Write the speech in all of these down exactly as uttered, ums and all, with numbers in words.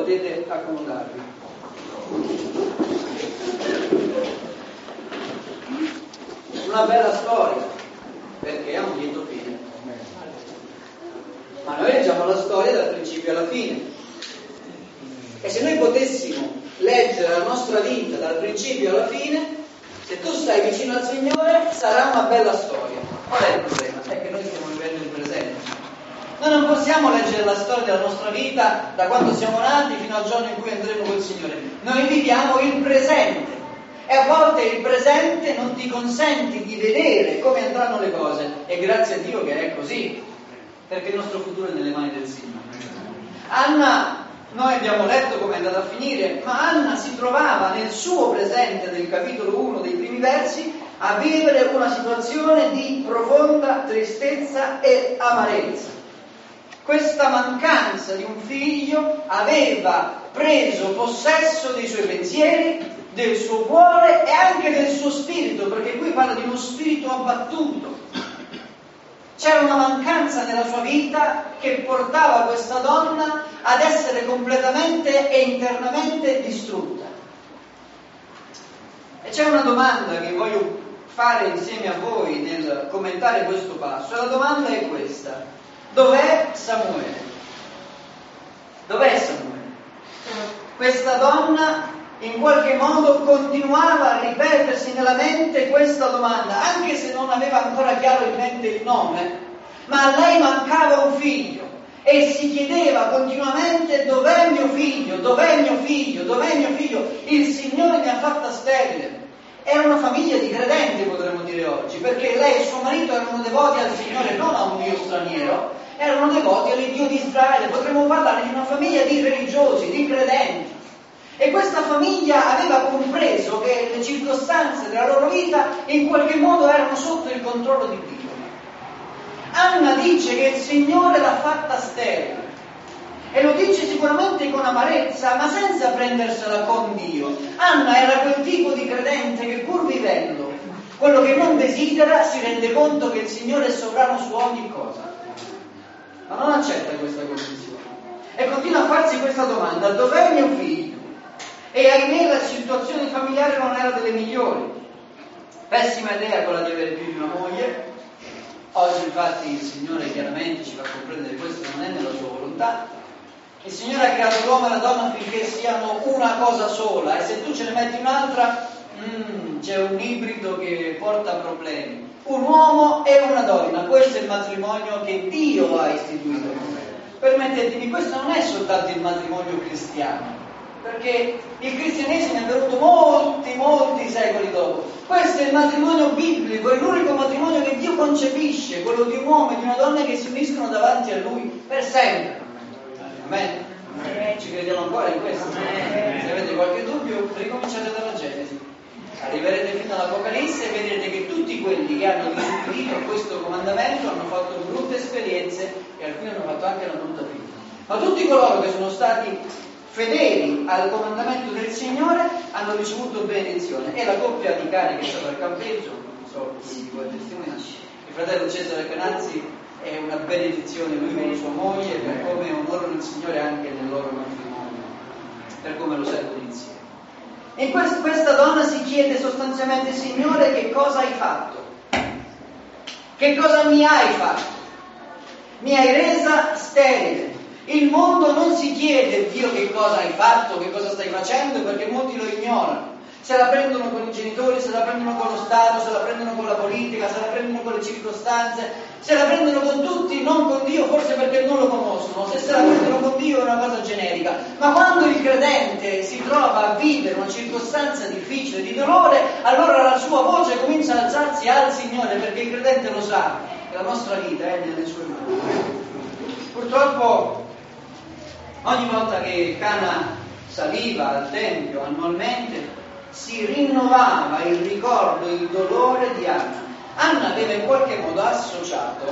potete accomodarvi. Una bella storia, perché ha un lieto fine. Ma noi leggiamo la storia dal principio alla fine. E se noi potessimo leggere la nostra vita dal principio alla fine, se tu stai vicino al Signore, sarà una bella storia. Qual è il problema? È che noi stiamo vivendo il presente. Noi non possiamo leggere la storia della nostra vita da quando siamo nati fino al giorno in cui andremo col Signore. Noi viviamo il presente. E a volte il presente non ti consente di vedere come andranno le cose. E grazie a Dio che è così, perché il nostro futuro è nelle mani del Signore. Anna, noi abbiamo letto come è andata a finire, ma Anna si trovava nel suo presente del capitolo uno dei primi versi a vivere una situazione di profonda tristezza e amarezza. Questa mancanza di un figlio aveva preso possesso dei suoi pensieri, del suo cuore e anche del suo spirito, perché qui parla di uno spirito abbattuto. C'era una mancanza nella sua vita che portava questa donna ad essere completamente e internamente distrutta. E c'è una domanda che voglio fare insieme a voi nel commentare questo passo, e la domanda è questa: dov'è Samuele? Dov'è Samuele? Questa donna in qualche modo continuava a ripetersi nella mente questa domanda, anche se non aveva ancora chiaro in mente il nome, ma a lei mancava un figlio e si chiedeva continuamente: dov'è mio figlio, dov'è mio figlio, dov'è mio figlio, il Signore mi ha fatta sterile. Era una famiglia di credenti, potremmo dire oggi, perché lei e suo marito erano devoti al Signore, non a un Dio straniero, erano devoti all'Iddio di Israele. Potremmo parlare di una famiglia di religiosi, di credenti. E questa famiglia aveva compreso che le circostanze della loro vita in qualche modo erano sotto il controllo di Dio. Anna dice che il Signore l'ha fatta sterile, e lo dice sicuramente con amarezza, ma senza prendersela con Dio. Anna era quel tipo di credente che, pur vivendo quello che non desidera, si rende conto che il Signore è sovrano su ogni cosa, ma non accetta questa condizione e continua a farsi questa domanda: dov'è mio figlio? E ahimè la situazione familiare non era delle migliori. Pessima idea quella di avere più di una moglie. Oggi infatti il Signore chiaramente ci fa comprendere che questo non è nella sua volontà. Il Signore ha creato l'uomo e la donna affinché siano una cosa sola, e se tu ce ne metti un'altra, mm, c'è un ibrido che porta problemi. Un uomo e una donna, questo è il matrimonio che Dio ha istituito. Permettetemi, questo non è soltanto il matrimonio cristiano, perché il cristianesimo è venuto molti, molti secoli dopo. Questo è il matrimonio biblico, è l'unico matrimonio che Dio concepisce, quello di un uomo e di una donna che si uniscono davanti a Lui per sempre. Amen. Amen. Ci crediamo ancora in questo? Amen. Se avete qualche dubbio, ricominciate dalla Genesi. Arriverete fino all'Apocalisse e vedrete che tutti quelli che hanno disobbedito a questo comandamento hanno fatto brutte esperienze, e alcuni hanno fatto anche una brutta vita. Ma tutti coloro che sono stati fedeli al comandamento del Signore hanno ricevuto benedizione. E la coppia di cani che è stata al campeggio, non so chi può testimoniare, il fratello Cesare Canazzi è una benedizione, lui con sua moglie, per come onorano il Signore anche nel loro matrimonio, per come lo servono insieme. E quest- questa donna si chiede sostanzialmente: Signore, che cosa hai fatto? Che cosa mi hai fatto? Mi hai resa sterile. Il mondo non si chiede: Dio, che cosa hai fatto, che cosa stai facendo, perché molti lo ignorano. Se la prendono con i genitori, se la prendono con lo Stato, se la prendono con la politica, se la prendono con le circostanze, se la prendono con tutti, non con Dio, forse perché non lo conoscono. Se se la prendono con Dio è una cosa generica. Ma quando il credente si trova a vivere una circostanza difficile, di dolore, allora la sua voce comincia ad alzarsi al Signore, perché il credente lo sa che la nostra vita è nelle sue mani. Purtroppo ogni volta che Cana saliva al Tempio annualmente si rinnovava il ricordo, il dolore di Anna. Anna aveva in qualche modo associato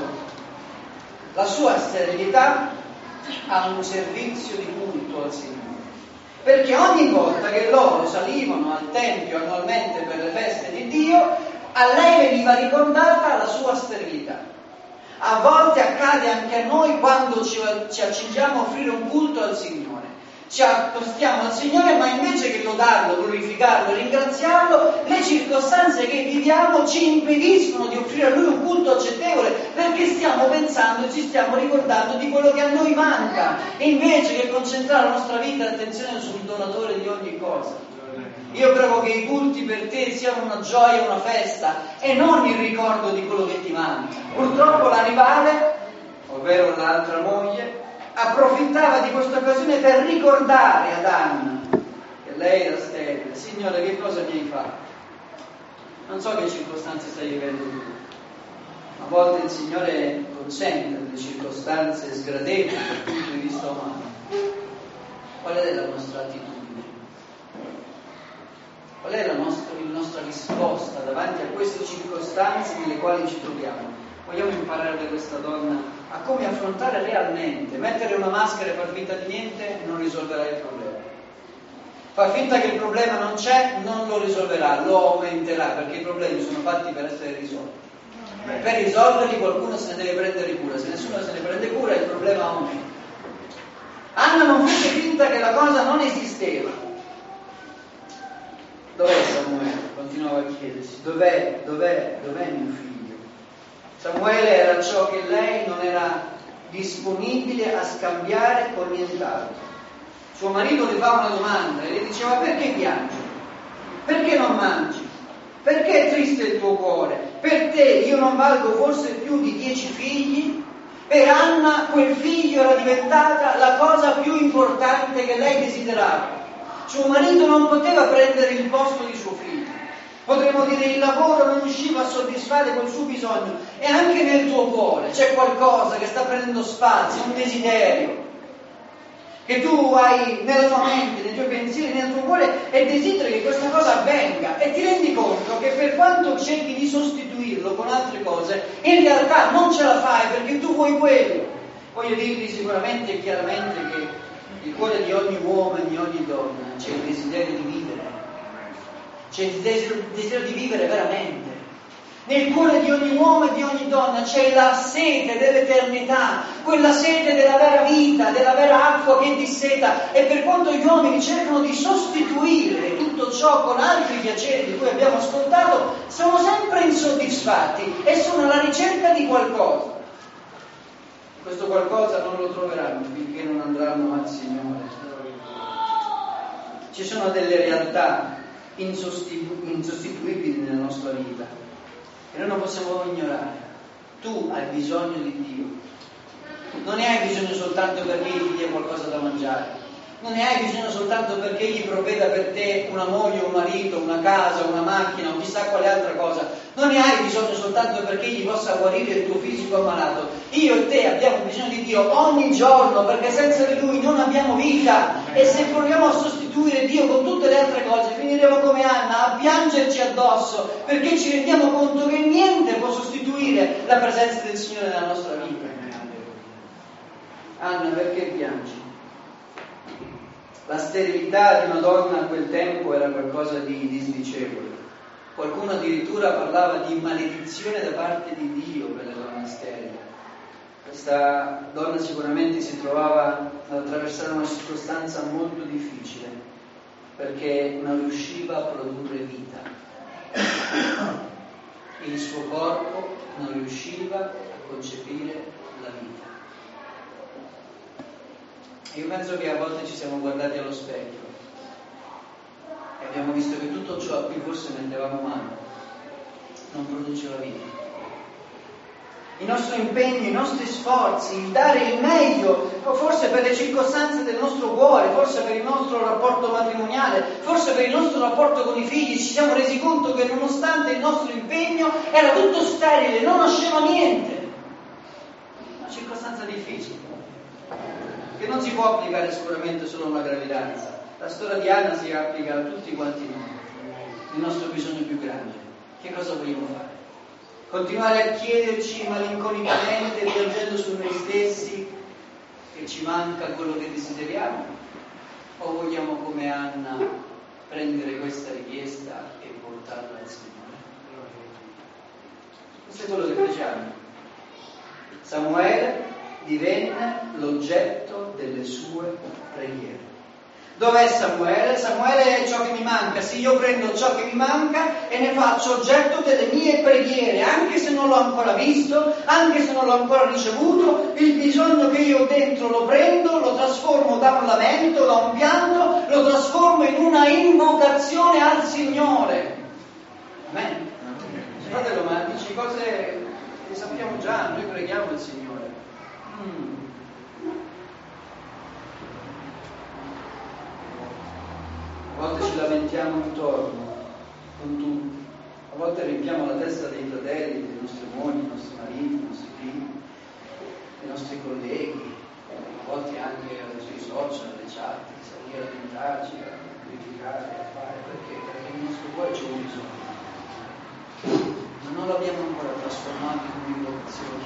la sua sterilità a un servizio di culto al Signore, perché ogni volta che loro salivano al Tempio annualmente per le feste di Dio, a lei veniva ricordata la sua sterilità. A volte accade anche a noi quando ci, ci accingiamo a offrire un culto al Signore. ci accostiamo al Signore, ma invece che lodarlo, glorificarlo, ringraziarlo, le circostanze che viviamo ci impediscono di offrire a Lui un culto accettevole, perché stiamo pensando e ci stiamo ricordando di quello che a noi manca, invece che concentrare la nostra vita e l'attenzione sul donatore di ogni cosa. Io prego che i culti per te siano una gioia, una festa, e non il ricordo di quello che ti manca. Purtroppo la rivale, ovvero l'altra moglie, approfittava di questa occasione per ricordare ad Anna che lei era sterile. Signore, che cosa mi hai fatto? Non so che circostanze stai vivendo tu. A volte il Signore consente delle circostanze sgradevoli dal punto di vista umano. Qual è la nostra attitudine? Qual è la nostra, la nostra risposta davanti a queste circostanze nelle quali ci troviamo? Vogliamo imparare da questa donna a come affrontare realmente. Mettere una maschera e far finta di niente non risolverà il problema. Far finta che il problema non c'è non lo risolverà, lo aumenterà, perché i problemi sono fatti per essere risolti. Per risolverli qualcuno se ne deve prendere cura. Se nessuno se ne prende cura il problema aumenta. Anna non fece finta che la cosa non esisteva. Dov'è Samuele? Continuava a chiedersi. Dov'è, dov'è, dov'è mio figlio? Samuele era ciò che lei non era disponibile a scambiare con nient'altro. Suo marito le fa una domanda e le diceva: perché piangi? Perché non mangi? Perché è triste il tuo cuore? Per te io non valgo forse più di dieci figli? Per Anna quel figlio era diventata la cosa più importante che lei desiderava. Suo marito non poteva prendere il posto di suo figlio. Potremmo dire il lavoro non riusciva a soddisfare quel suo bisogno, e anche nel tuo cuore c'è qualcosa che sta prendendo spazio, un desiderio che tu hai nella tua mente, nei tuoi pensieri, nel tuo cuore, e desideri che questa cosa avvenga, e ti rendi conto che per quanto cerchi di sostituirlo con altre cose, in realtà non ce la fai perché tu vuoi quello. Voglio dirvi sicuramente e chiaramente che nel cuore di ogni uomo e di ogni donna c'è il desiderio di vivere. C'è il desiderio di vivere veramente. Nel cuore di ogni uomo e di ogni donna c'è la sete dell'eternità, quella sete della vera vita, della vera acqua che disseta, e per quanto gli uomini cercano di sostituire tutto ciò con altri piaceri di cui abbiamo ascoltato, sono sempre insoddisfatti e sono alla ricerca di qualcosa. Questo qualcosa non lo troveranno finché non andranno al Signore. Ci sono delle realtà insostitu- insostituibili nella nostra vita e noi non possiamo ignorare. Tu hai bisogno di Dio. Non ne hai bisogno soltanto perché Egli ti dia qualcosa da mangiare. Non ne hai bisogno soltanto perché Egli provveda per te una moglie, un marito, una casa, una macchina o chissà quale altra cosa. Non ne hai bisogno soltanto perché Egli possa guarire il tuo fisico ammalato. Io e te abbiamo bisogno di Dio ogni giorno, perché senza di Lui non abbiamo vita. E se proviamo a sostituire Dio con tutte le altre cose, finiremo come Anna a piangerci addosso, perché ci rendiamo conto che niente può sostituire la presenza del Signore nella nostra vita. Anna, perché piangi? La sterilità di una donna a quel tempo era qualcosa di disdicevole. Qualcuno addirittura parlava di maledizione da parte di Dio per le donne sterili. Questa donna sicuramente si trovava ad attraversare una circostanza molto difficile, perché non riusciva a produrre vita. Il suo corpo non riusciva a concepire la vita. Io penso che a volte ci siamo guardati allo specchio e abbiamo visto che tutto ciò a cui forse mettevamo mano non produceva vita. I nostri impegni, i nostri sforzi, il dare il meglio, forse per le circostanze del nostro cuore, forse per il nostro rapporto matrimoniale, forse per il nostro rapporto con i figli, ci siamo resi conto che nonostante il nostro impegno era tutto sterile, non nasceva niente. Una circostanza difficile, che non si può applicare sicuramente solo a una gravidanza. La storia di Anna si applica a tutti quanti noi, il nostro bisogno più grande. Che cosa vogliamo fare? Continuare a chiederci malinconicamente, piangendo su noi stessi, che ci manca quello che desideriamo? O vogliamo, come Anna, prendere questa richiesta e portarla al Signore? Questo è quello che facciamo. Samuele divenne l'oggetto delle sue preghiere. Dov'è Samuele? Samuele è ciò che mi manca. Sì, io prendo ciò che mi manca e ne faccio oggetto delle mie preghiere, anche se non l'ho ancora visto, anche se non l'ho ancora ricevuto, il bisogno che io ho dentro lo prendo, lo trasformo da un lamento, da un pianto, lo trasformo in una invocazione al Signore. Amen. Fratello, ma dici cose che sappiamo già, noi preghiamo il Signore. Mm. A volte ci lamentiamo intorno con tutti, a volte riempiamo la testa dei fratelli, dei nostri mogli, dei nostri mariti, dei nostri figli, dei nostri colleghi, a volte anche sui social, le chat, di salire a lamentarci, a criticare, a fare, perché? Perché nel nostro cuore c'è un bisogno, ma non l'abbiamo ancora trasformato in un'invocazione.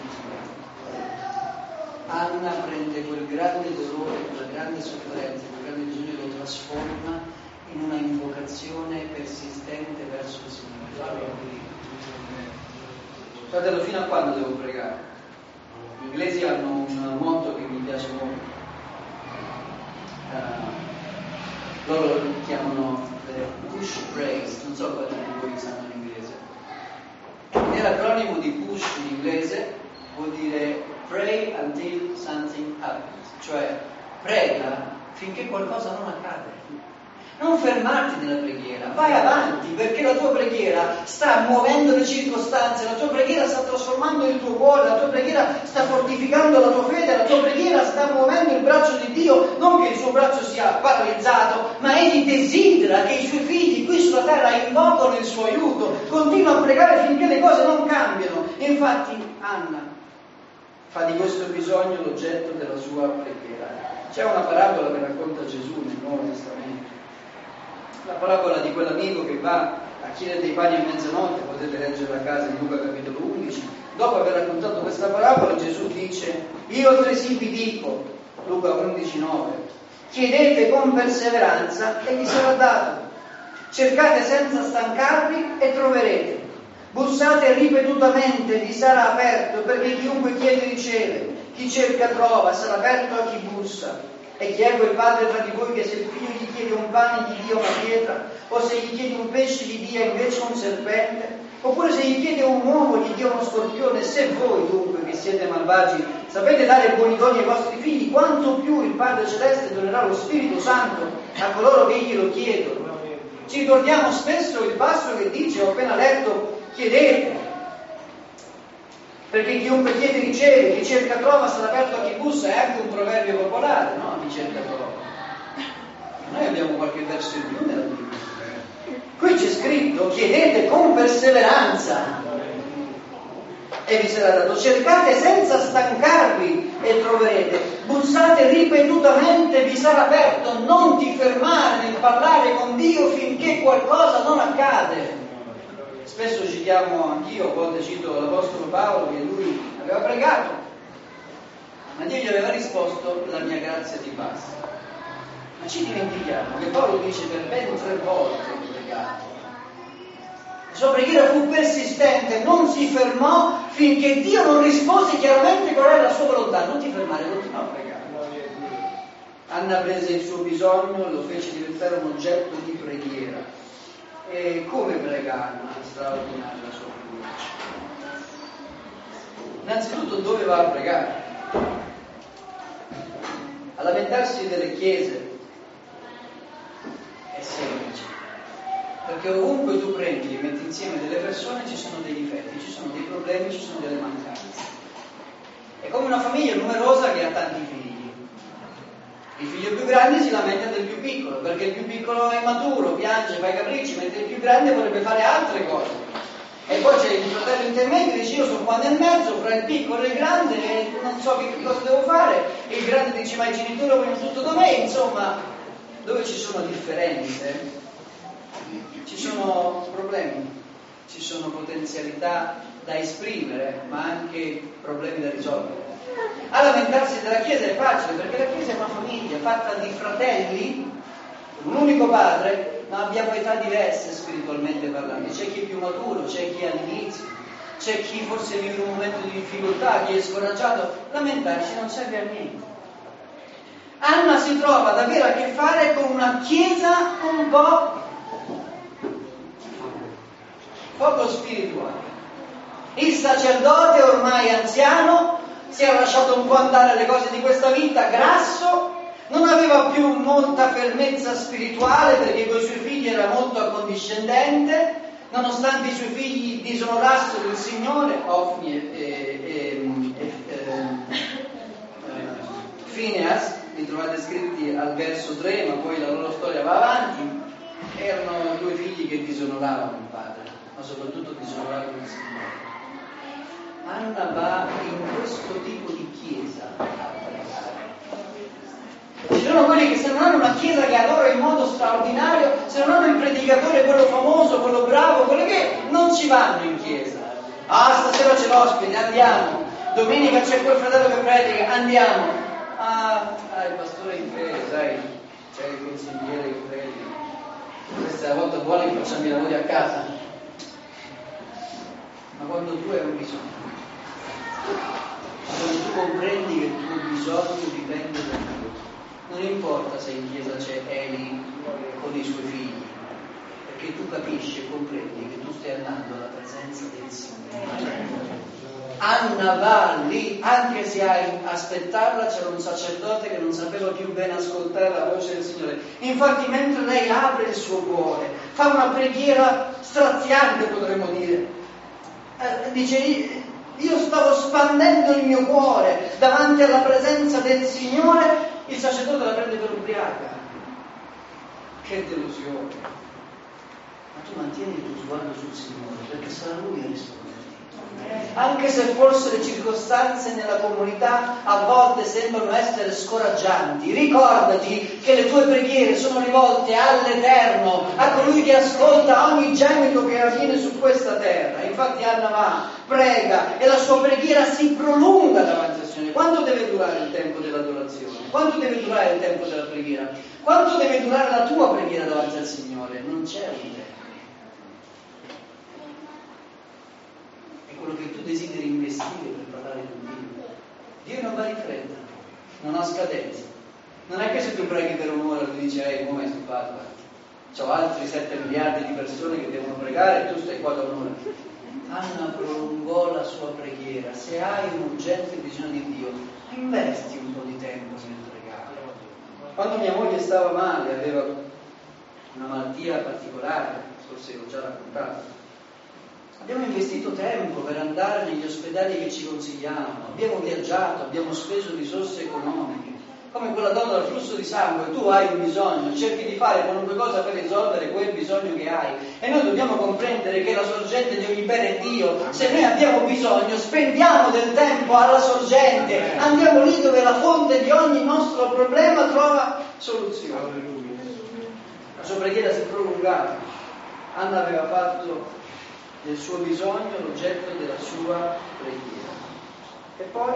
Anna prende quel grande dolore, quella grande sofferenza, quel grande bisogno e lo trasforma in una invocazione persistente verso il Signore. Fratello, fino a quando devo pregare? Gli inglesi hanno un motto che mi piace molto. Uh, loro lo chiamano push praise, non so quanti di voi sanno l'inglese. E l'acronimo di push in inglese vuol dire pray until something happens, cioè prega finché qualcosa non accade. Non fermarti nella preghiera, vai avanti, perché la tua preghiera sta muovendo le circostanze, la tua preghiera sta trasformando il tuo cuore, la tua preghiera sta fortificando la tua fede, la tua preghiera sta muovendo il braccio di Dio, non che il suo braccio sia paralizzato, ma egli desidera che i suoi figli qui sulla terra invocano il suo aiuto, continua a pregare finché le cose non cambiano. E infatti Anna fa di questo bisogno l'oggetto della sua preghiera. C'è una parabola che racconta Gesù nel Nuovo Testamento. La parabola di quell'amico che va a chiedere dei pani a mezzanotte, potete leggere a casa in Luca capitolo undici. Dopo aver raccontato questa parabola, Gesù dice: io altresì vi dico, Luca undici nove, chiedete con perseveranza e vi sarà dato, cercate senza stancarvi e troverete, bussate ripetutamente, vi sarà aperto, perché chiunque chiede riceve, chi cerca trova, sarà aperto a chi bussa. E chi è quel padre tra di voi che se il figlio gli chiede un pane gli dia una pietra, o se gli chiede un pesce gli dia invece un serpente, oppure se gli chiede un uovo gli dia uno scorpione? Se voi dunque che siete malvagi sapete dare buoni doni ai vostri figli, quanto più il Padre Celeste donerà lo Spirito Santo a coloro che glielo chiedono. Ci ricordiamo spesso il passo che dice, ho appena letto, chiedete, perché chiunque chiede riceve, chi cerca trova, sarà aperto a chi bussa. È anche un proverbio popolare, no? Chi cerca trova. Noi abbiamo qualche verso in più nella Bibbia. Qui c'è scritto: chiedete con perseveranza e vi sarà dato, cercate senza stancarvi e troverete, bussate ripetutamente, vi sarà aperto. Non ti fermare nel parlare con Dio finché qualcosa non accade. Spesso citiamo, anch'io a volte cito l'Apostolo Paolo, che lui aveva pregato, ma Dio gli aveva risposto: la mia grazia ti basta. Ma ci dimentichiamo che Paolo dice per ben tre volte ho pregato. La sua preghiera fu persistente, non si fermò finché Dio non rispose chiaramente qual era la sua volontà. Non ti fermare, continua a pregare. Anna prese il suo bisogno e lo fece diventare un oggetto di preghiera. E come prega Anna? Straordinaria la sua preghiera. Innanzitutto dove va a pregare? A lamentarsi delle chiese è semplice, perché ovunque tu prendi e metti insieme delle persone ci sono dei difetti, ci sono dei problemi, ci sono delle mancanze. È come una famiglia numerosa che ha tanti figli. Il figlio più grande si lamenta del più piccolo, perché il più piccolo è maturo, piange, fa i capricci, mentre il più grande vorrebbe fare altre cose. E poi c'è il fratello intermedio che dice: io sono qua nel mezzo, fra il piccolo e il grande, e non so che cosa devo fare. E il grande dice: ma i genitori vogliono tutto da me. Insomma, dove ci sono differenze, ci sono problemi, ci sono potenzialità da esprimere, ma anche problemi da risolvere. A lamentarsi della Chiesa è facile, perché la Chiesa è una famiglia fatta di fratelli, un unico padre, ma abbiamo età diverse spiritualmente parlando. C'è chi è più maturo, c'è chi è all'inizio, c'è chi forse vive un momento di difficoltà, chi è scoraggiato. Lamentarsi non serve a niente. Anna si trova ad avere a che fare con una chiesa un po' poco spirituale. Il sacerdote ormai anziano si era lasciato un po' andare alle cose di questa vita, grasso, non aveva più molta fermezza spirituale perché con i suoi figli era molto accondiscendente, nonostante i suoi figli disonorassero il Signore, Ofni e, e, e, e, e Fineas, li trovate scritti al verso tre, ma poi la loro storia va avanti, erano due figli che disonoravano il padre, ma soprattutto disonoravano il Signore. Anna va in questo tipo di chiesa a pregare. Ci sono quelli che se non hanno una chiesa che adora in modo straordinario, se non hanno il predicatore, quello famoso, quello bravo, quello che non ci vanno in chiesa. Ah, stasera c'è l'ospite, andiamo. Domenica c'è quel fratello che predica, andiamo. Ah, ah il pastore in fede, sai, c'è il consigliere che predica. Questa è la volta buona che facciamo i lavori a casa. Ma quando tu hai un bisogno, quando tu comprendi che il tuo bisogno dipende da Dio, non importa se in chiesa c'è Eli con i suoi figli, perché tu capisci e comprendi che tu stai andando alla presenza del Signore. Anna va lì, anche se a aspettarla c'era un sacerdote che non sapeva più bene ascoltare la voce del Signore. Infatti mentre lei apre il suo cuore, fa una preghiera straziante, potremmo dire, eh, dice: io stavo spandendo il mio cuore davanti alla presenza del Signore. Il sacerdote la prende per ubriaca. Che delusione. Ma tu mantieni il tuo sguardo sul Signore, perché sarà Lui a risponderti. Anche se forse le circostanze nella comunità a volte sembrano essere scoraggianti, ricordati che le tue preghiere sono rivolte all'Eterno, a colui che ascolta ogni gemito che avviene su questa terra. Infatti Anna va, prega e la sua preghiera si prolunga davanti al Signore. Quanto deve durare il tempo dell'adorazione? Quanto deve durare il tempo della preghiera? Quanto deve durare la tua preghiera davanti al Signore? Non c'è un tempo. Quello che tu desideri investire per parlare con Dio. Dio non va di fretta, non ha scadenza. Non è che se tu preghi per un'ora tu dici: ehi, come hai stufato? C'ho altri sette miliardi di persone che devono pregare e tu stai qua da un'ora. Anna prolungò la sua preghiera. Se hai un urgente bisogno di Dio, investi un po' di tempo nel pregare. Quando mia moglie stava male, aveva una malattia particolare, forse l'ho già raccontato, abbiamo investito tempo per andare negli ospedali che ci consigliavano, abbiamo viaggiato, abbiamo speso risorse economiche. Come quella donna dal flusso di sangue, tu hai un bisogno, cerchi di fare qualunque cosa per risolvere quel bisogno che hai. E noi dobbiamo comprendere che la sorgente di ogni bene è Dio. Se noi abbiamo bisogno, spendiamo del tempo alla sorgente, andiamo lì dove la fonte di ogni nostro problema trova soluzione. La sua preghiera si è prolungata. Anna aveva fatto del suo bisogno l'oggetto della sua preghiera. E poi,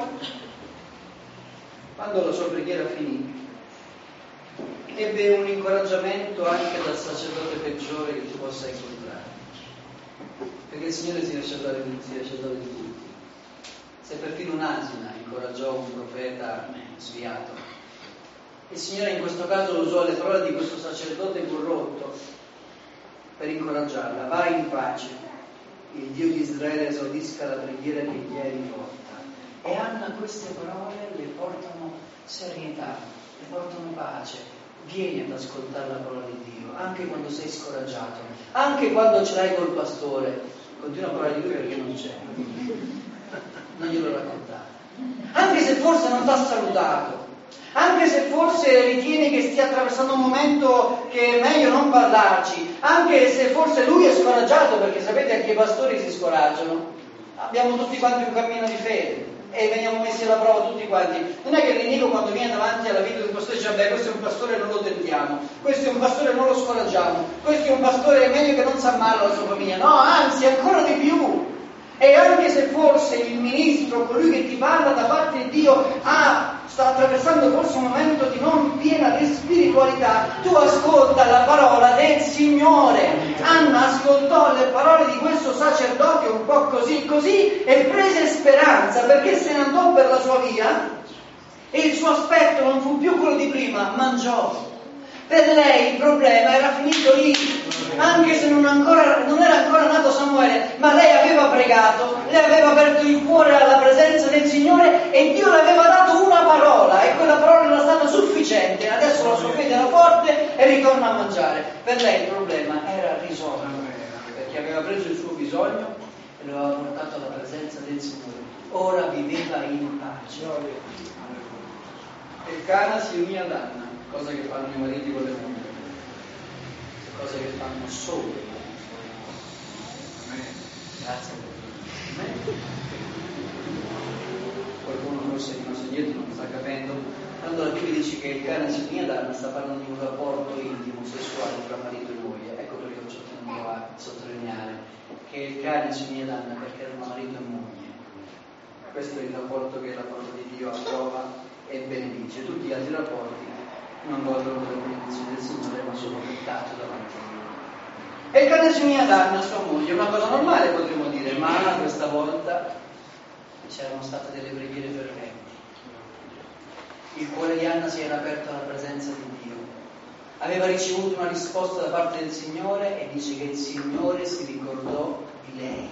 quando la sua preghiera finì, ebbe un incoraggiamento anche dal sacerdote peggiore che tu possa incontrare, perché il Signore si riesce a dare di tutti. Se perfino un'asina incoraggiò un profeta sviato, il Signore in questo caso usò le parole di questo sacerdote corrotto per incoraggiarla: vai in pace, il Dio di Israele esaudisca la preghiera che gli è rivolta. E Anna queste parole le portano serietà, le portano pace. Vieni ad ascoltare la parola di Dio, anche quando sei scoraggiato, anche quando ce l'hai col pastore. Continua a parlare di lui perché non c'è, non glielo raccontare. Anche se forse non ti ha salutato, anche se forse ritieni che stia attraversando un momento che è meglio non parlarci, anche se forse lui è scoraggiato, perché sapete anche i pastori si scoraggiano. Abbiamo tutti quanti un cammino di fede e veniamo messi alla prova tutti quanti. Non è che il nemico quando viene davanti alla vita di un pastore dice: beh, questo è un pastore, non lo tentiamo, questo è un pastore, non lo scoraggiamo, questo è un pastore, è meglio che non si ammala la sua famiglia. No, anzi, ancora di più. E anche se forse il ministro, colui che ti parla da parte di Dio, ha, sta attraversando forse un momento di non piena di spiritualità, tu ascolta la parola del Signore. Anna ascoltò le parole di questo sacerdote un po' così così e prese speranza, perché se ne andò per la sua via E il suo aspetto non fu più quello di prima, mangiò. Per lei il problema era finito lì, anche se non, ancora, non era ancora nato Samuele, ma lei aveva pregato, lei aveva aperto il cuore alla presenza del Signore e Dio le aveva dato una parola e quella parola era stata sufficiente. Adesso la sua fede era forte e ritorna a mangiare. Per lei il problema era risolto, perché aveva preso il suo bisogno e lo aveva portato alla presenza del Signore. Ora viveva in pace. E Cana si unì ad Anna, cosa che fanno i mariti con le mogli, cosa che fanno solo. Grazie a Dio. Qualcuno forse di nostro dietro non sta capendo. Quando la Bibbia dice che il Cana si unì ad Anna, sta parlando di un rapporto intimo, sessuale tra marito e moglie. Ecco perché ho tenuto a sottolineare che il Cana si unì ad Anna perché erano marito e moglie. Questo è il rapporto che la parola di Dio approva e benedice. Tutti gli altri rapporti non godono della benedizione del Signore, ma sono peccato davanti a Dio. E il Cana si unì ad Anna, sua moglie, una cosa normale potremmo dire, ma Anna questa volta c'erano state delle preghiere ferventi. Il cuore di Anna si era aperto alla presenza di Dio. Aveva ricevuto una risposta da parte del Signore e dice che il Signore si ricordò di lei.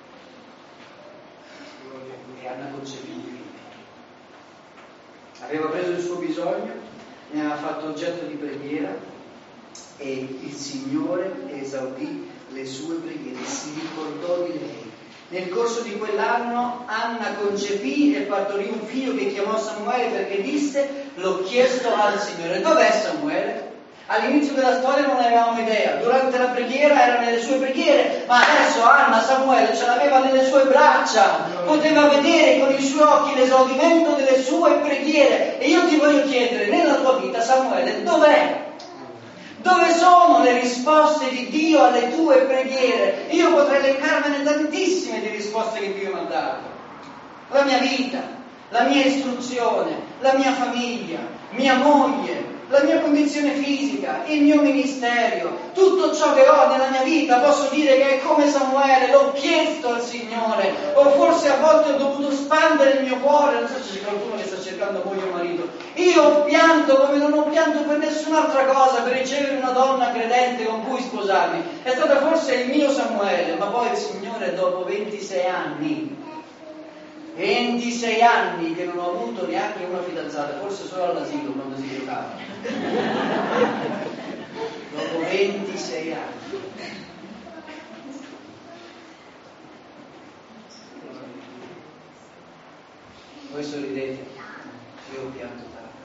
E Anna concepì un figlio. Aveva preso il suo bisogno, ne aveva fatto oggetto di preghiera e il Signore esaudì le sue preghiere, si ricordò di lei. Nel corso di quell'anno Anna concepì e partorì un figlio che chiamò Samuele perché disse: l'ho chiesto al Signore. Dov'è Samuele? All'inizio della storia non avevamo idea, durante la preghiera era nelle sue preghiere, ma adesso Anna Samuele ce l'aveva nelle sue braccia, poteva vedere con i suoi occhi l'esaudimento delle sue preghiere. E io ti voglio chiedere, nella tua vita Samuele, dov'è? Dove sono le risposte di Dio alle tue preghiere? Io potrei elencarmene tantissime di risposte che Dio mi ha dato. La mia vita, la mia istruzione, la mia famiglia, mia moglie, la mia condizione fisica, il mio ministero, tutto ciò che ho nella mia vita, posso dire che è come Samuele, l'ho chiesto al Signore, o forse a volte ho dovuto spandere il mio cuore, non so se c'è qualcuno che sta cercando moglie o marito, io ho pianto come non ho pianto per nessun'altra cosa, per ricevere una donna credente con cui sposarmi, è stato forse il mio Samuele, ma poi il Signore dopo ventisei anni, ventisei anni che non ho avuto neanche una fidanzata, forse solo all'asilo quando si giocava. Dopo ventisei anni. Voi sorridete, io ho pianto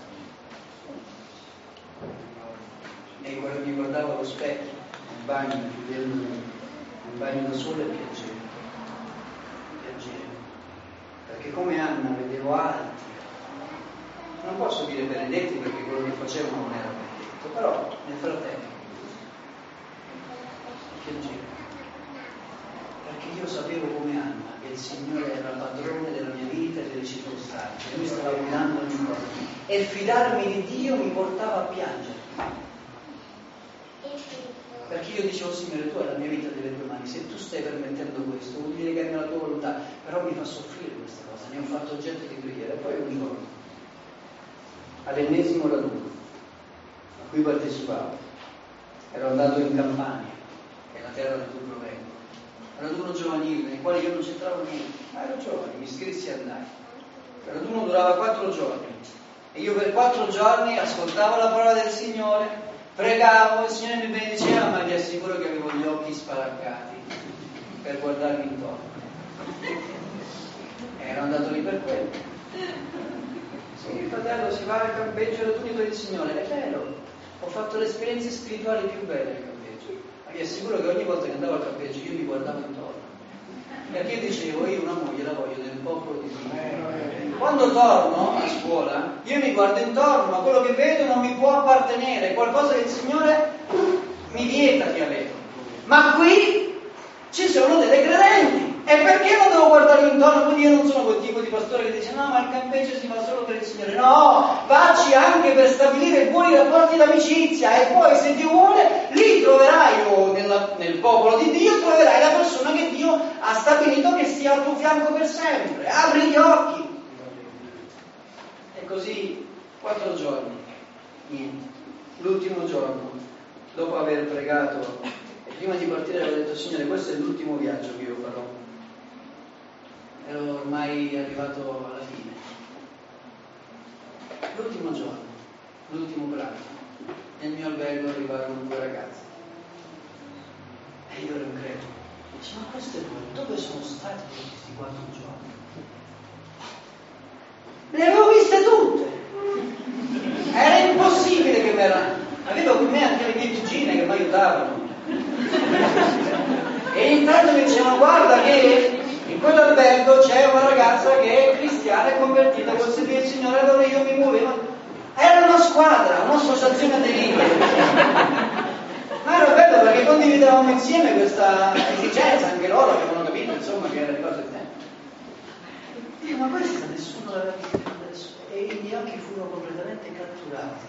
tanto. E quando mi guardavo allo specchio, in bagno, chiudendo in bagno da solo e piangevo. Piangevo. Perché come Anna vedevo altri, non posso dire benedetti perché quello che facevano non era benedetto, però nel frattempo piangevo. Perché io sapevo come Anna che il Signore era padrone della mia vita e delle circostanze, e Lui stava guidando ogni cosa. E fidarmi di Dio mi portava a piangere. Perché io dicevo: Signore, tu hai la mia vita nelle tue mani, se tu stai permettendo questo vuol dire che è nella tua volontà, però mi fa soffrire questa cosa, ne ho fatto oggetto di preghiera. E poi un giorno, all'ennesimo raduno a cui partecipavo, ero andato in Campania, che è la terra da cui provengo, un raduno giovanile nel quale io non c'entravo niente, ma ero giovane, mi iscrissi e andai. Il raduno durava quattro giorni e io per quattro giorni ascoltavo la parola del Signore, pregavo, il Signore mi benediceva, ma vi assicuro che avevo gli occhi spalancati per guardarmi intorno. Ero andato lì per quello. Sì, il fratello si va al campeggio e tu il Signore, è vero, ho fatto le esperienze spirituali più belle al campeggio. Ma vi assicuro che ogni volta che andavo al campeggio io mi guardavo intorno. Perché io dicevo: io una moglie la voglio del popolo di Dio. Quando torno a scuola, io mi guardo intorno, ma quello che vedo non mi può appartenere, è qualcosa che il Signore mi vieta di avere. Ma qui ci sono delle credenti. E perché non devo guardare intorno? Quindi io non sono quel tipo di pastore che dice: no, ma il campeggio si fa solo per il Signore. No, vacci anche per stabilire buoni rapporti d'amicizia, e poi se Dio vuole lì troverai, o nella, nel popolo di Dio troverai la persona che Dio ha stabilito che sia al tuo fianco per sempre. Apri gli occhi. così quattro giorni, niente. L'ultimo giorno, dopo aver pregato e prima di partire avevo detto: Signore, questo è l'ultimo viaggio che io farò. Ero ormai arrivato alla fine. L'ultimo giorno, l'ultimo pranzo, nel mio albergo arrivarono due ragazzi e io ero incredulo. Dice: ma queste due dove sono stati questi quattro giorni? Le avevo viste tutte. Era impossibile che mi erano. Avevo con me anche le mie cugine che mi aiutavano. E intanto mi dicevano: guarda che in quell'albergo c'è una ragazza che è cristiana e convertita col servizio del Signore. Allora io mi muovevo. Era una squadra, un'associazione aderita. Ma era bello perché condividevamo insieme questa esigenza, anche loro avevano capito insomma che era di cose tempo. Dico: ma questa nessuno l'aveva vista. E i miei occhi furono completamente catturati.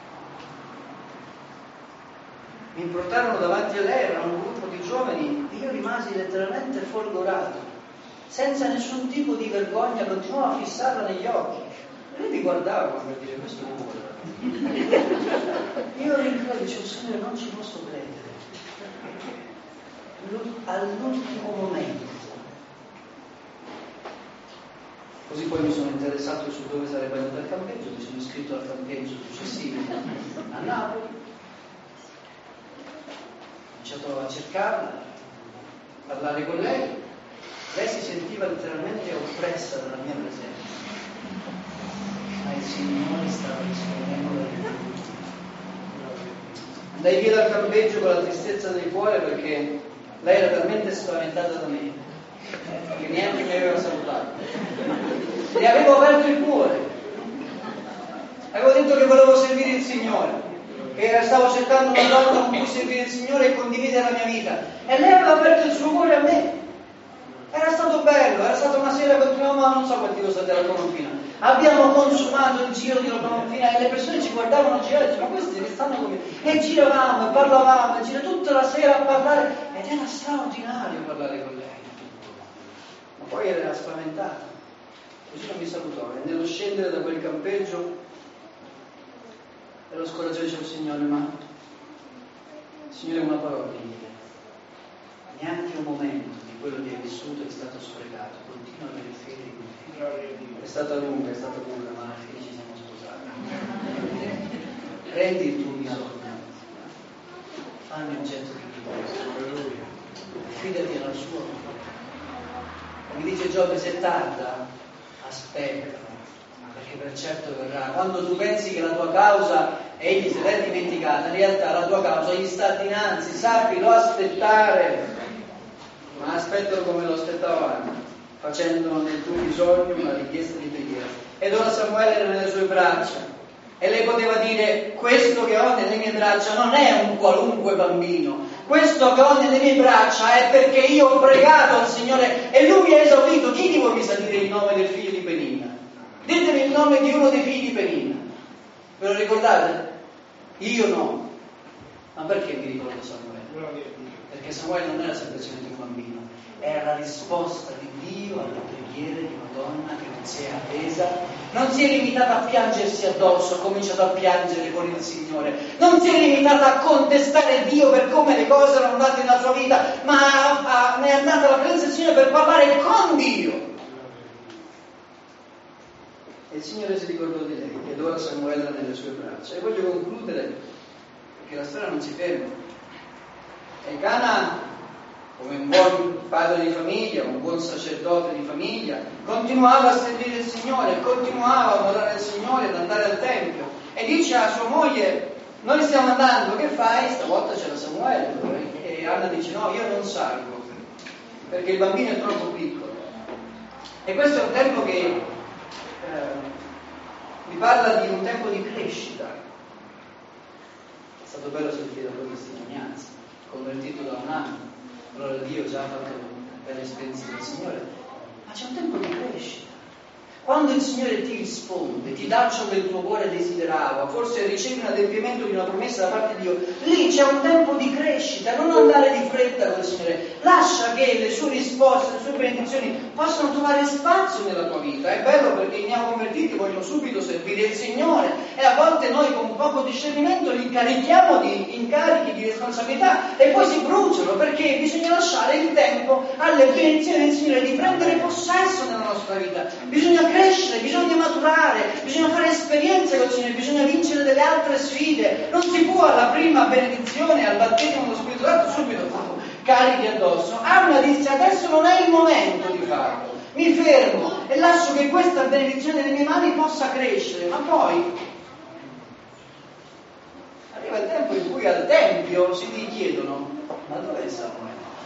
Mi portarono davanti a lei, era un gruppo di giovani, e io rimasi letteralmente folgorato, senza nessun tipo di vergogna, continuavo a fissarla negli occhi. E lei mi guardava come per dire: questo non vuole. Io ero incredulo, dicevo: Signore, non ci posso credere. All'ultimo momento. Così poi mi sono interessato su dove sarebbe andato il campeggio, mi sono iscritto al campeggio successivo a Napoli, ho cominciato a cercarla, a parlare con lei. Lei si sentiva letteralmente oppressa dalla mia presenza, ma il Signore stava rispondendo da lei. Andai via dal campeggio con la tristezza del cuore perché lei era talmente spaventata da me che neanche mi aveva salutato. Le avevo aperto il cuore, avevo detto che volevo servire il Signore, che stavo cercando una donna con cui servire il Signore e condividere la mia vita, e lei aveva aperto il suo cuore a me. Era stato bello, era stata una sera, continuavamo, non so quanti sono stati alla Panompina, abbiamo consumato il giro di Panompina e le persone ci guardavano girare e dicevano: ma questi che stanno come... e giravamo e parlavamo e giravamo tutta la sera a parlare, ed era straordinario parlare con lei. Ma poi era spaventata, così non mi salutò, e nello scendere da quel campeggio ero scoraggiato e dicevo: Signore, ma Signore, una parola di dire, neanche un momento di quello che hai vissuto è stato sprecato, continua a avere fede in me. È stata lunga, è stata dura, ma alla fine ci siamo sposati. Prendi il tuo bisogno, fammi oggetto di Dio, fidati alla sua. Mi dice Giobbe: se tarda, aspetta, perché per certo verrà. Quando tu pensi che la tua causa egli se l'è dimenticata, in realtà la tua causa gli sta dinanzi, sappilo aspettare, ma aspettalo come lo aspettavo Anna, facendo nel tuo bisogno una richiesta di preghiera. Ed ora Samuele era nelle sue braccia e lei poteva dire: questo che ho nelle mie braccia non è un qualunque bambino, questo che ho nelle mie braccia è perché io ho pregato al Signore e Lui mi ha esaudito. Chi di voi mi sa dire il nome del figlio di Penina? Ditemi il nome di uno dei figli di Penina. Ve lo ricordate? Io no. Ma perché vi ricordo Samuele? Perché Samuele non era semplicemente un bambino, era la risposta di Dio alle preghiere di una donna che non si è attesa, non si è limitata a piangersi addosso, ha cominciato a piangere con il Signore, non si è limitata a contestare Dio per come le cose erano andate nella sua vita, ma ne è andata alla presenza del Signore per parlare con Dio. E il Signore si ricordò di lei, ed ora Samuele era nelle sue braccia. E voglio concludere, perché la storia non si ferma. E Cana, come un buon padre di famiglia, un buon sacerdote di famiglia, continuava a servire il Signore, continuava a onorare il Signore, ad andare al Tempio. E dice a sua moglie: noi stiamo andando, che fai? Stavolta c'era Samuele. E Anna dice: no, io non salgo, perché il bambino è troppo piccolo. E questo è un tempo che eh, mi parla di un tempo di crescita. È stato bello sentire la tua testimonianza, convertito da un anno, allora Dio già ha fatto belle esperienze del Signore, ma c'è un tempo di crescita. Quando il Signore ti risponde, ti dà ciò che il tuo cuore desiderava, forse ricevi un adempimento di una promessa da parte di Dio, lì c'è un tempo di crescita, non andare di fretta col Signore, lascia che le sue risposte, le sue benedizioni possano trovare spazio nella tua vita. È bello perché i neoconvertiti vogliono subito servire il Signore e a volte noi con poco discernimento li carichiamo di incarichi, di responsabilità e poi si bruciano, perché bisogna lasciare il tempo alle benedizioni del Signore di prendere possesso nella nostra vita. Bisogna crescere, bisogna maturare, bisogna fare esperienze con il Signore, bisogna vincere delle altre sfide. Non si può alla prima benedizione, al battesimo dello Spirito Santo subito oh, carichi addosso. Anna disse: adesso non è il momento di farlo, mi fermo e lascio che questa benedizione nelle mie mani possa crescere. Ma poi arriva il tempo in cui al Tempio si gli chiedono: ma dov'è Samuele?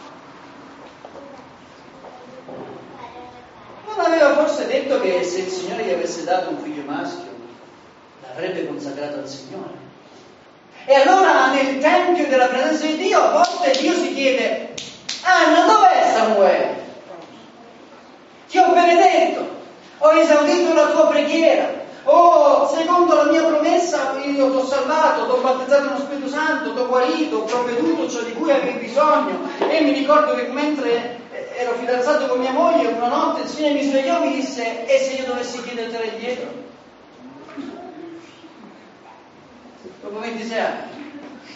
Non aveva forse detto che se il Signore gli avesse dato un figlio maschio l'avrebbe consacrato al Signore? E allora nel Tempio della presenza di Dio a volte Dio si chiede: Anna, dov'è Samuele? Ti ho benedetto, ho esaudito la tua preghiera, oh, secondo la mia promessa io ti ho salvato, ti ho battezzato nello Spirito Santo, ti ho guarito, ho provveduto ciò di cui avevi bisogno. E mi ricordo che mentre ero fidanzato con mia moglie, una notte il Signore mi svegliò e mi disse: e se io dovessi chiedertela indietro? Dopo ventisei anni.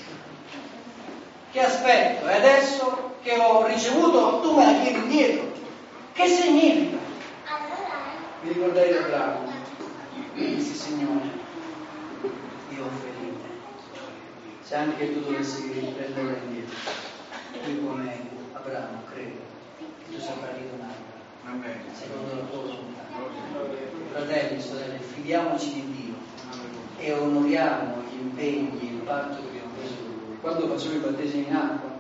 Che aspetto? E adesso che ho ricevuto, tu me la chiedi indietro? Che significa? Mi ricordai del bravo. Sì, Signore, io ho ferite. Se anche tu dovessi prenderla indietro, io come Abramo credo che tu saprai ridonarla secondo la tua volontà. Fratelli, sorelle, fidiamoci di Dio e onoriamo gli impegni, il patto che abbiamo preso con Lui. Quando facciamo il battesimo in acqua,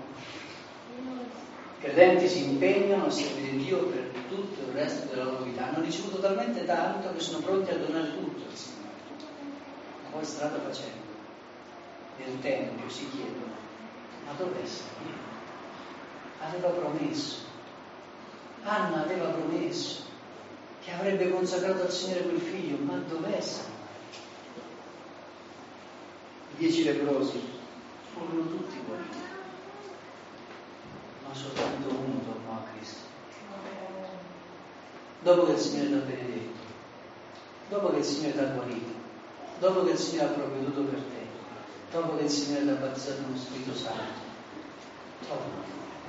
i credenti si impegnano a servire Dio per tutto il resto della loro vita. Hanno ricevuto talmente tanto che sono pronti a donare tutto al Signore. Ma poi strada facendo, nel Tempio si chiedono: ma dov'è Samuele? Aveva promesso, Anna aveva promesso che avrebbe consacrato al Signore quel figlio, ma dov'è Samuele? I dieci leprosi furono tutti guariti, ma soltanto uno tornò a Cristo. Dopo che il Signore ti ha benedetto, dopo che il Signore ti ha guarito, dopo che il Signore ha provveduto per te, dopo che il Signore ti ha battezzato nello Spirito Santo, torna,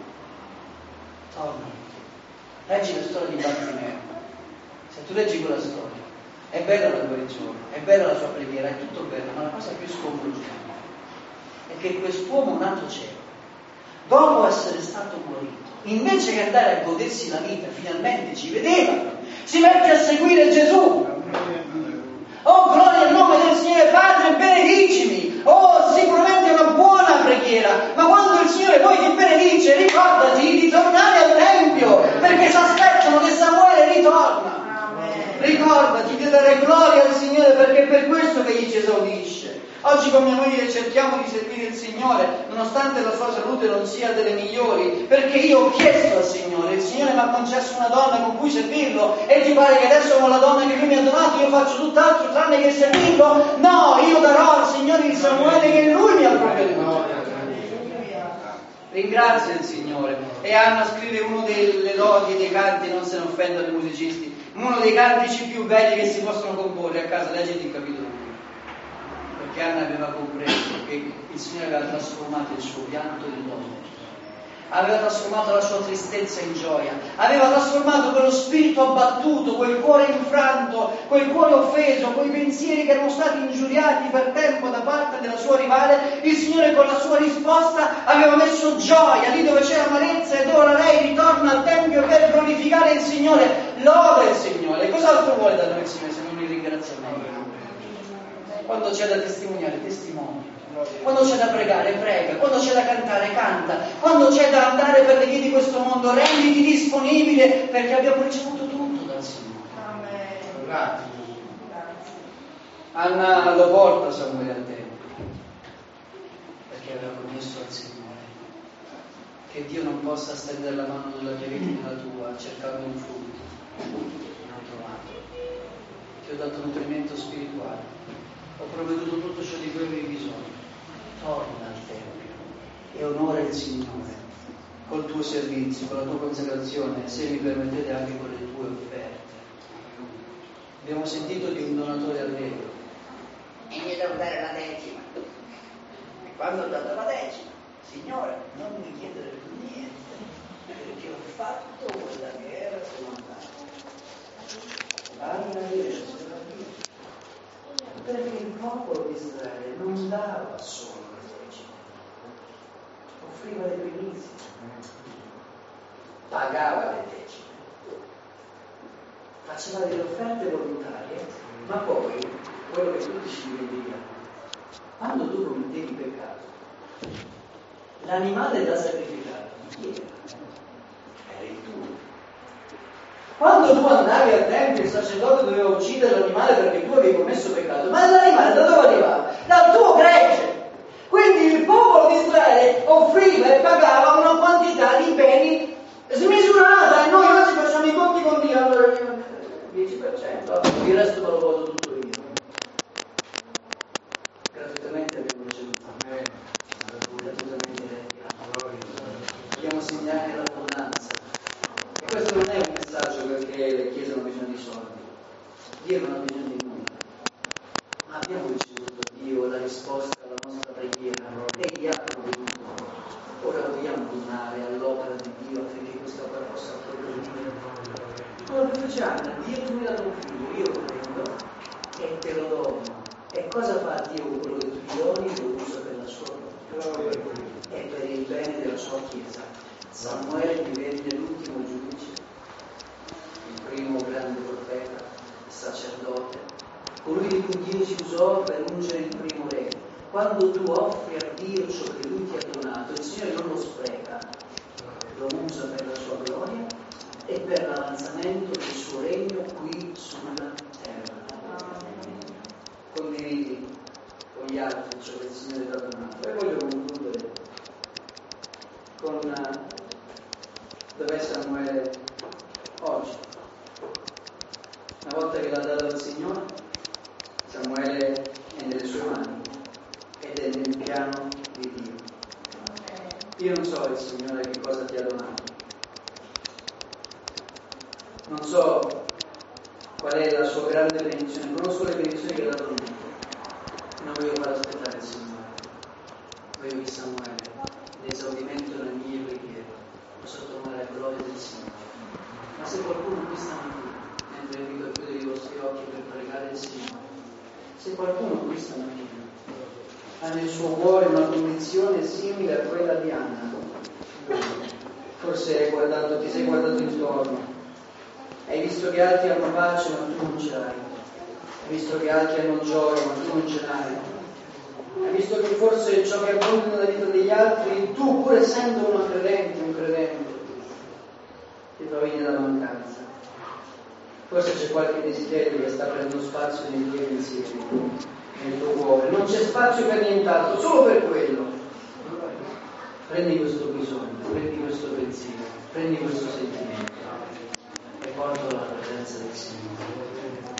torna. Leggi la storia di Bartimeo. Se tu leggi quella storia, è bella la guarigione, è bella la sua preghiera, è tutto bello, ma la cosa più sconvolgente è che quest'uomo nato cieco, dopo essere stato guarito, invece che andare a godersi la vita, finalmente ci vedeva, si mette a seguire Gesù. Oh, gloria al nome del Signore, Padre, benedicimi. Oh, sicuramente è una buona preghiera, ma quando il Signore poi ti benedice, ricordati di tornare al Tempio, perché si aspettano che Samuele ritorna. Ricordati di dare gloria al Signore, perché è per questo che egli ci esaudisce. Oggi con mia moglie cerchiamo di servire il Signore, nonostante la sua salute non sia delle migliori, perché io ho chiesto al Signore, il Signore mi ha concesso una donna con cui servirlo, e ti pare che adesso con la donna che Lui mi ha donato io faccio tutt'altro tranne che servirlo? No, io darò al Signore il Samuele che Lui mi ha provveduto. Ringrazia il Signore. E Anna scrive uno delle lodi, dei canti, non se ne offendano i musicisti, uno dei cantici più belli che si possono comporre. A casa leggete il capitolo uno. Perché Anna aveva compreso che il Signore aveva trasformato il suo pianto in lode, aveva trasformato la sua tristezza in gioia, aveva trasformato quello spirito abbattuto, quel cuore infranto, quel cuore offeso, quei pensieri che erano stati ingiuriati per tempo da parte della sua rivale. Il Signore con la sua risposta aveva messo gioia lì dove c'era amarezza, ed ora lei ritorna al Tempio per glorificare il Signore. Loda il Signore. Cos'altro vuole da noi il Signore se non il ringraziamento? Quando c'è da testimoniare, testimonia. Quando c'è da pregare, prega. Quando c'è da cantare, canta. Quando c'è da andare per le vie di questo mondo, renditi disponibile, perché abbiamo ricevuto tutto dal Signore. Amen. Grazie. Anna lo porta Samuele al Tempio, perché aveva promesso al Signore che Dio non possa stendere la mano nella mia vita e nella tua, cercando un frutto trovato, ti ho dato nutrimento spirituale, ho provveduto tutto ciò di cui avevi bisogno. Torna al Tempio e onora il Signore col tuo servizio, con la tua consacrazione, se mi permettete anche con le tue offerte. Abbiamo sentito di un donatore allegro. E gli devo dare la decima. E quando ho dato la decima, Signore, non mi chiedere più niente, perché ho fatto quella che era comandato. L'anima diversa della Dio. Perché il popolo di Israele non dava solo le decime, offriva le primizie, pagava le decime, faceva delle offerte volontarie, ma poi, quello che tutti ci dimentichiamo, quando tu commettevi peccato, l'animale da sacrificare, chi era? Era il tuo. Quando tu andavi al tempio, il sacerdote doveva uccidere l'animale perché tu avevi commesso peccato, ma l'animale da dove arrivava? Dal tuo gregge. Quindi il popolo di Israele offriva e pagava una quantità di beni smisurata e noi oggi facciamo i conti con Dio, allora il dieci per cento, il resto me lo voto tutto io. Gratuitamente abbiamo ricevuto, gratuitamente dobbiamo segnare l'abbondanza. E questo non è un messaggio perché le chiese hanno bisogno di soldi, Dio non ha bisogno di nulla, ma abbiamo ricevuto da Dio la risposta alla nostra preghiera, Egli ha provveduto. Ora dobbiamo tornare all'opera di Dio affinché questa opera possa progredire. Dopo dodici anni, Dio tu mi hai dato un figlio, io lo prendo e te lo dono. E cosa fa Dio con quello che tu gli doni? Lo usa per la sua gloria e per il bene della sua Chiesa. Samuele divenne l'ultimo giudice, il primo grande profeta, sacerdote, colui di cui Dio si usò per ungere il primo re. Quando tu offri a Dio ciò che Lui ti ha donato, il Signore non lo spreca, lo usa per la sua gloria e per l'avanzamento del suo regno qui sulla terra. Condividi con gli altri ciò che il Signore ti ha donato. E voglio concludere con dov'è Samuele oggi. Una volta che l'ha dato al Signore, Samuele è nelle sue mani ed è nel piano di Dio. Io non so il Signore che cosa ti ha donato, non so qual è la sua grande benedizione, conosco le benedizioni che ha dato a me, non voglio far aspettare il Signore, voglio che Samuele, l'esaudimento delle mie preghiere, possa tornare alla gloria del Signore. Ma se qualcuno qui stamattina, mentre invito a chiudere i vostri occhi per pregare il Signore, se qualcuno qui stamattina ha nel suo cuore una condizione simile a quella di Anna, forse hai guardato, ti sei guardato intorno, hai visto che altri hanno pace ma tu non ce l'hai, hai visto che altri hanno gioia ma tu non ce l'hai, hai visto che forse ciò che abbonda nella vita degli altri, tu pur essendo una credente, un credente, ti trovi nella mancanza. Forse c'è qualche desiderio che sta prendendo spazio nei tuoi pensieri, nel tuo cuore. Non c'è spazio per nient'altro, solo per quello. Prendi questo bisogno, prendi questo pensiero, prendi questo sentimento e portalo alla presenza del Signore.